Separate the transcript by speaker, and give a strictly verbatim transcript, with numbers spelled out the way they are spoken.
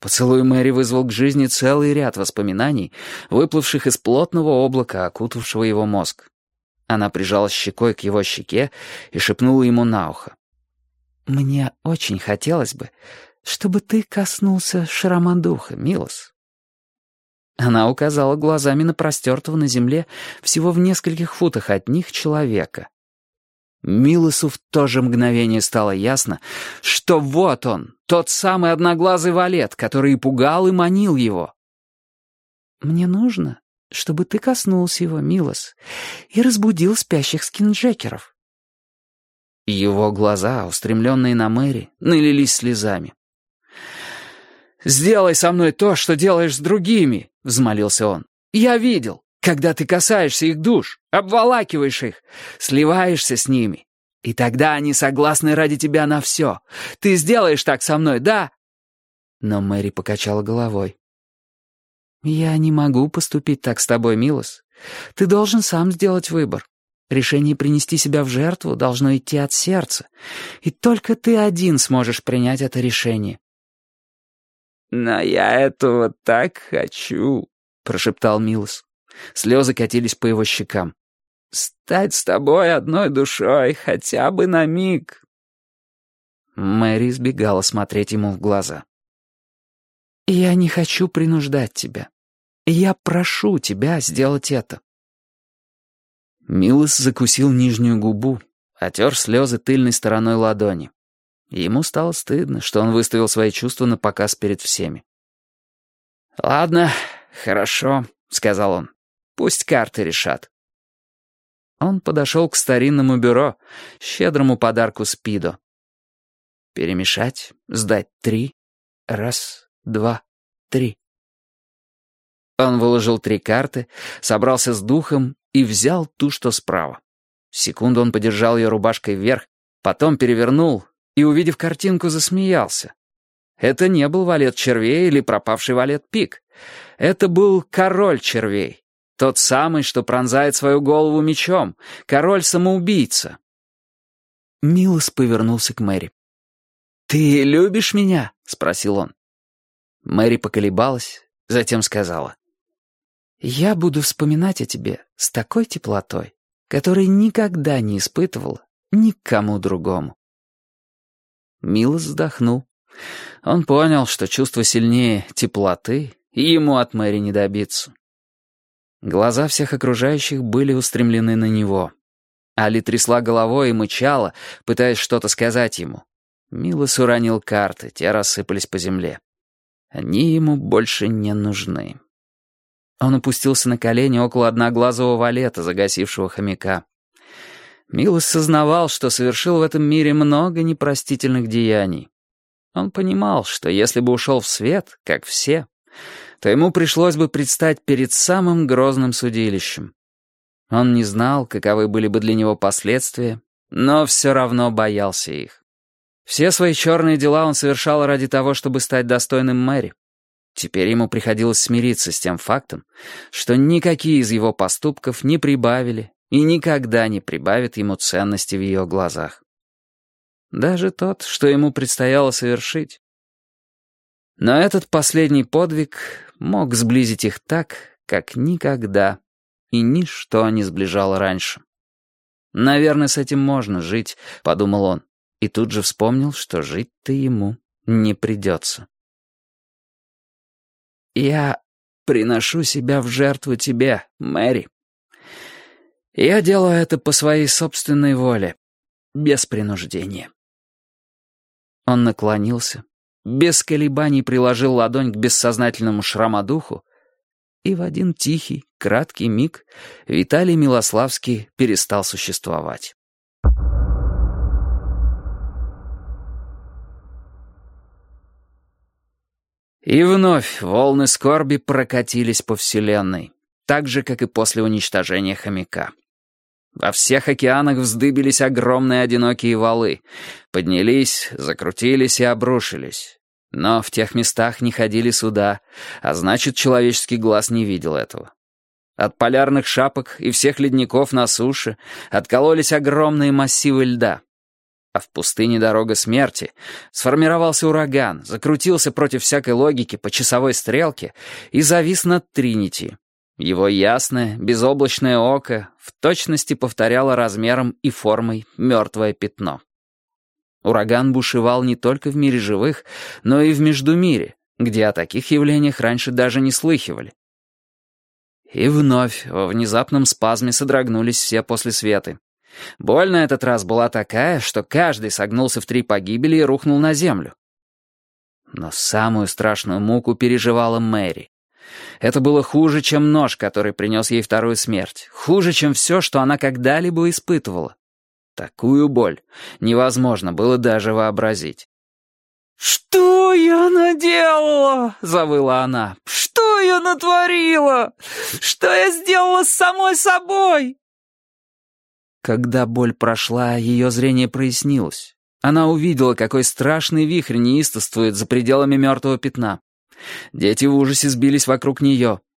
Speaker 1: Поцелуй Мэри вызвал к жизни целый ряд воспоминаний, выплывших из плотного облака, окутавшего его мозг. Она прижалась щекой к его щеке и шепнула ему на ухо. «Мне очень хотелось бы, чтобы ты коснулся Шарамандуха, Милос». Она указала глазами на простертого на земле всего в нескольких футах от них человека. Милосу в то же мгновение стало ясно, что вот он, тот самый одноглазый валет, который и пугал, и манил его. «Мне нужно, чтобы ты коснулся его, Милос, и разбудил спящих скинджекеров». Его глаза, устремленные на Мэри, налились слезами. «Сделай со мной то, что делаешь с другими», — взмолился он. «Я видел, когда ты касаешься их душ, обволакиваешь их, сливаешься с ними. И тогда они согласны ради тебя на все. Ты сделаешь так со мной, да?» Но Мэри покачала головой. «Я не могу поступить так с тобой, Милос. Ты должен сам сделать выбор. Решение принести себя в жертву должно идти от сердца. И только ты один сможешь принять это решение». «Но я этого так хочу», — прошептал Милос. Слезы катились по его щекам. «Стать с тобой одной душой хотя бы на миг». Мэри избегала смотреть ему в глаза. «Я не хочу принуждать тебя. Я прошу тебя сделать это». Милос закусил нижнюю губу, отер слезы тыльной стороной ладони. Ему стало стыдно, что он выставил свои чувства на показ перед всеми. «Ладно, хорошо», — сказал он. «Пусть карты решат». Он подошел к старинному бюро, щедрому подарку Спидо. Перемешать, сдать три. Раз, два, три. Он выложил три карты, собрался с духом и взял ту, что справа. Секунду он подержал ее рубашкой вверх, потом перевернул и, увидев картинку, засмеялся. Это не был валет червей или пропавший валет пик. Это был король червей. Тот самый, что пронзает свою голову мечом. Король-самоубийца. Милос повернулся к Мэри. «Ты любишь меня?» — спросил он. Мэри поколебалась, затем сказала. «Я буду вспоминать о тебе с такой теплотой, которой никогда не испытывала никому другому». Милос вздохнул. Он понял, что чувство сильнее теплоты, и ему от Мэри не добиться. Глаза всех окружающих были устремлены на него. Али трясла головой и мычала, пытаясь что-то сказать ему. Милос уронил карты, те рассыпались по земле. Они ему больше не нужны. Он опустился на колени около одноглазого валета, загасившего хомяка. Милос сознавал, что совершил в этом мире много непростительных деяний. Он понимал, что если бы ушел в свет, как все, то ему пришлось бы предстать перед самым грозным судилищем. Он не знал, каковы были бы для него последствия, но все равно боялся их. Все свои черные дела он совершал ради того, чтобы стать достойным Мэри. Теперь ему приходилось смириться с тем фактом, что никакие из его поступков не прибавили и никогда не прибавят ему ценности в ее глазах. Даже тот, что ему предстояло совершить. Но этот последний подвиг мог сблизить их так, как никогда, и ничто не сближало раньше. «Наверное, с этим можно жить», — подумал он, и тут же вспомнил, что жить-то ему не придется. «Я приношу себя в жертву тебе, Мэри. Я делаю это по своей собственной воле, без принуждения». Он наклонился, без колебаний приложил ладонь к бессознательному Шрамадуху, и в один тихий, краткий миг Виталий Милославский перестал существовать. И вновь волны скорби прокатились по вселенной, так же, как и после уничтожения хомяка. Во всех океанах вздыбились огромные одинокие валы, поднялись, закрутились и обрушились. Но в тех местах не ходили суда, а значит, человеческий глаз не видел этого. От полярных шапок и всех ледников на суше откололись огромные массивы льда. А в пустыне дорога смерти сформировался ураган, закрутился против всякой логики по часовой стрелке и завис над Тринити. Его ясное, безоблачное око в точности повторяло размером и формой мертвое пятно. Ураган бушевал не только в мире живых, но и в Междумире, где о таких явлениях раньше даже не слыхивали. И вновь во внезапном спазме содрогнулись все послесветы. Боль на этот раз была такая, что каждый согнулся в три погибели и рухнул на землю. Но самую страшную муку переживала Мэри. Это было хуже, чем нож, который принес ей вторую смерть. Хуже, чем все, что она когда-либо испытывала. Такую боль невозможно было даже вообразить.
Speaker 2: «Что я наделала?» — завыла она. «Что я натворила? Что я сделала с самой собой?»
Speaker 1: Когда боль прошла, ее зрение прояснилось. Она увидела, какой страшный вихрь неистовствует за пределами мертвого пятна. Дети в ужасе сбились вокруг нее.